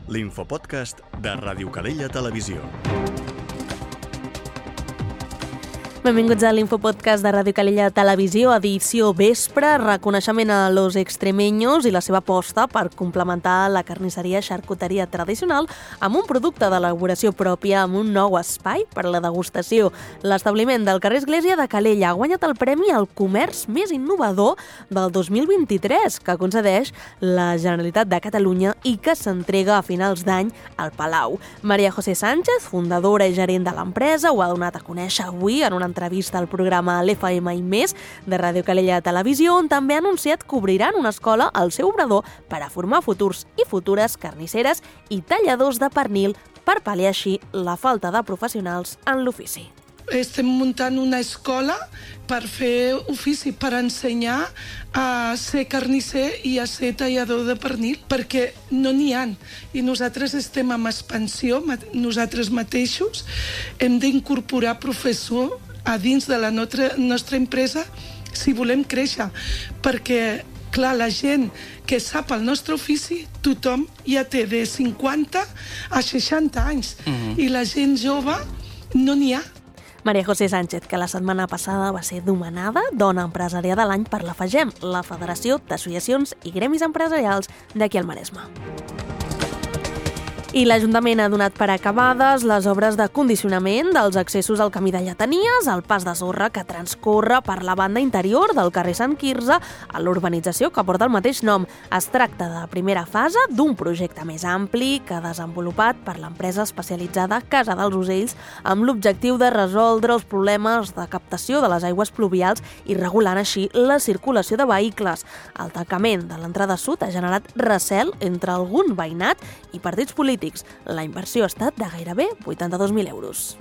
l'infopodcast de Ràdio Calella Televisió. Benvinguts a l'Infopodcast de Ràdio Calella Televisió, edició vespre, reconeixement a los extremeños i la seva aposta per complementar la carnisseria xarcuteria tradicional amb un producte d'elaboració pròpia amb un nou espai per a la degustació. L'establiment del carrer Església de Calella ha guanyat el premi al comerç més innovador del 2023 que concedeix la Generalitat de Catalunya i que s'entrega a finals d'any al Palau. Maria José Sánchez, fundadora i gerent de l'empresa, ho ha donat a conèixer avui en una entrevista al programa l'FM i més de Ràdio Calella Televisió, on també ha anunciat que obriran una escola al seu obrador per a formar futurs i futures carnisseres i talladors de pernil per pal·liar així la falta de professionals en l'ofici. Estem muntant una escola per fer ofici, per ensenyar a ser carnisser i a ser tallador de pernil, perquè no n'hi ha. I nosaltres estem en expansió, nosaltres mateixos hem d'incorporar professor a dins de la nostra empresa si volem créixer, perquè clar, la gent que sap el nostre ofici, tothom ja té de 50 a 60 anys, i la gent jove no n'hi ha. Maria José Sánchez, que la setmana passada va ser nomenada Dona Empresària de l'Any per la FAGEM, la Federació d'Associacions i Gremis Empresarials d'aquí al Maresme. I l'Ajuntament ha donat per acabades les obres de condicionament dels accessos al camí de Lletanies, el pas de sorra que transcorre per la banda interior del carrer Sant Quirze a l'urbanització que porta el mateix nom. Es tracta de la primera fase d'un projecte més ampli que ha desenvolupat per l'empresa especialitzada Casa dels Ocells amb l'objectiu de resoldre els problemes de captació de les aigües pluvials i regulant així la circulació de vehicles. El tancament de l'entrada sud ha generat recel entre algun veïnat i partits polítics. La inversió ha estat de gairebé 82.000 euros.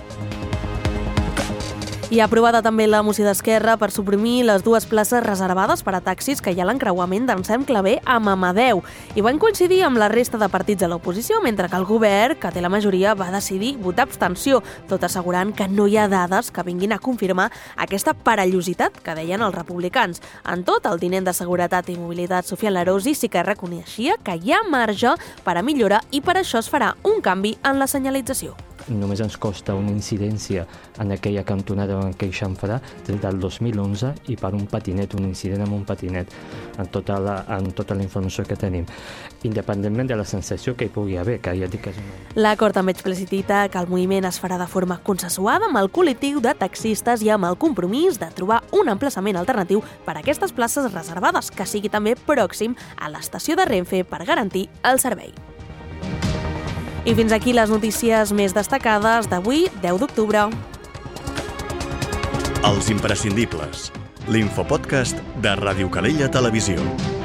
I ha aprovada també la moció d'Esquerra per suprimir les 2 places reservades per a taxis que hi ha a l'encreuament d'Anselm Clavé amb Amadeu. I van coincidir amb la resta de partits de l'oposició, mentre que el govern, que té la majoria, va decidir votar abstenció, tot assegurant que no hi ha dades que vinguin a confirmar aquesta perillositat que deien els republicans. En tot, el tinent de Seguretat i Mobilitat, Sofia Larosi, sí que reconeixia que hi ha marge per a millora i per això es farà un canvi en la senyalització. Només ens costa una incidència en aquella cantonada en aquell xamfrà des del 2011 i per un patinet, un incident amb un patinet, en tota la informació que tenim. Independentment de la sensació que hi pugui haver, que ja dic que és una... L'acord també explicita que el moviment es farà de forma consensuada amb el col·lectiu de taxistes i amb el compromís de trobar un emplaçament alternatiu per a aquestes places reservades, que sigui també pròxim a l'estació de Renfe per garantir el servei. I fins aquí les notícies més destacades d'avui, 10 d'octubre. Els imprescindibles. L'infopodcast de Ràdio Calella Televisió.